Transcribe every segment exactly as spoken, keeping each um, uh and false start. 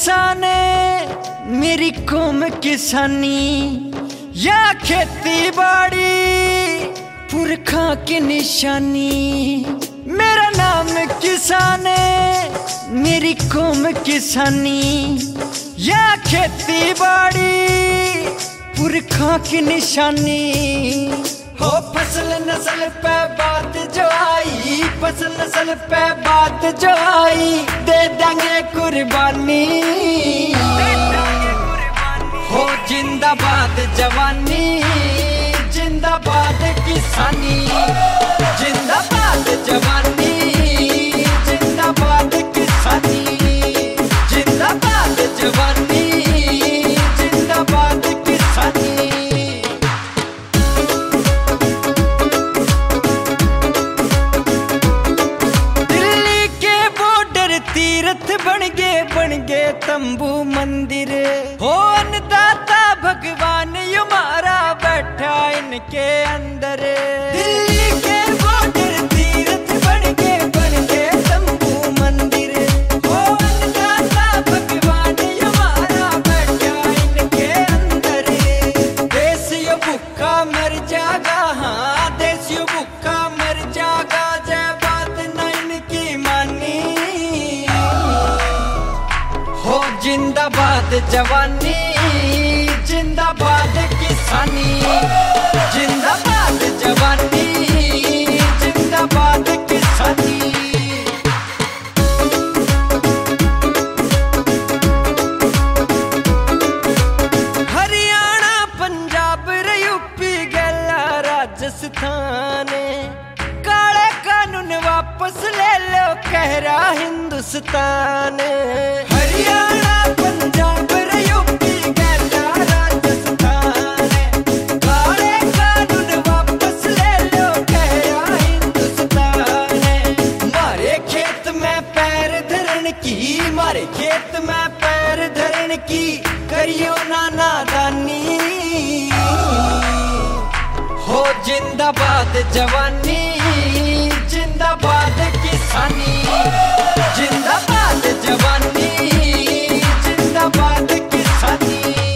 किसान मेरी कौम किसानी या खेती बाड़ी पुरखा की निशानी। मेरा नाम किसान मेरी कौम किसानी या खेती बाड़ी पुरखा की निशानी। हो फसल नस्ल पे बात जो आई, फसल नस्ल पे बात जो आई, दे देंगे कुर्बानी। हो जिंदाबाद जवानी, जिंदाबाद किसानी, जिंदाबाद जवानी, जिंदाबाद किसानी, जिंदाबाद जवानी, जिंदाबाद किसानी। दिल्ली के बॉर्डर तीर्थ बन गए बन गए तंबू मंदिर। हो अन्नदाता भगवान हमारा बैठा इनके अंदर। दिल्ली के बॉर्डर तीर्थ बन गए बन गए तंबू मंदिर। हो अन्नदाता भगवान हमारा बैठा इनके अंदर। देश यो भूखा मर जागा, हाँ देश यो भूखा मर जागा, जय बात न इनकी मानी। हो जिंदाबाद जवानी, जिंदाबाद किसानी, जिंदाबाद जवानी, जिंदाबाद किसानी। हरियाणा पंजाब यूपी गैला राजस्थान, काले कानून वापस ले लो कह रहा हिंदुस्तान। हरियाणा पंजाब यूपी गैला राजस्थान, काले कानून वापस ले लो कह रहा हिंदुस्तान। मारे खेत में पैर धरन की, मारे खेत में पैर धरन की, करियो ना नादानी। हो जिंदाबाद जवानी, जिंदाबाद किसानी, जिंदाबाद जवानी, जिंदाबाद किसानी।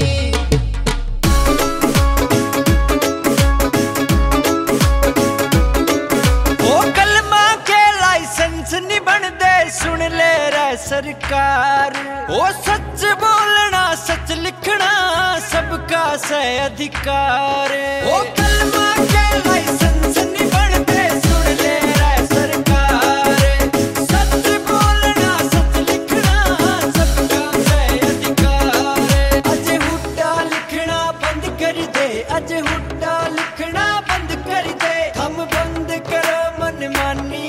ओ कलमा के लाइसेंस नहीं बनदे सुन ले रे सरकार। ओ सच बोलना सच लिखना सबका से अधिकार। ओ कलमा के लाइसेंस नहीं बनदे सुन ले रे सरकार। सच बोलना सच लिखना सबका से अधिकार। अज हुड्डा लिखना बंद कर दे, अज हुड्डा लिखना बंद कर दे, हम बंद करो मनमानी।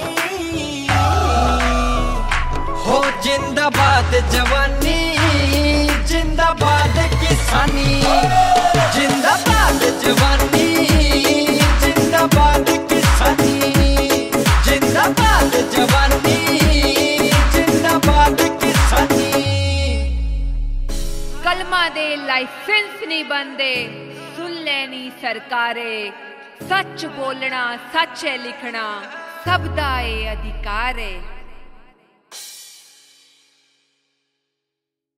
हो जिंदाबाद जवानी, जिंदाबाद किसानी, जिंदाबाद जवानी, जिंदाबाद किसानी, जिंदाबाद जवानी, जिंदाबाद किसानी। कलमा दे लाइसेंस नहीं बनदे सुन लेनी सरकारे। सच बोलना सच लिखना सबदा ए अधिकार है।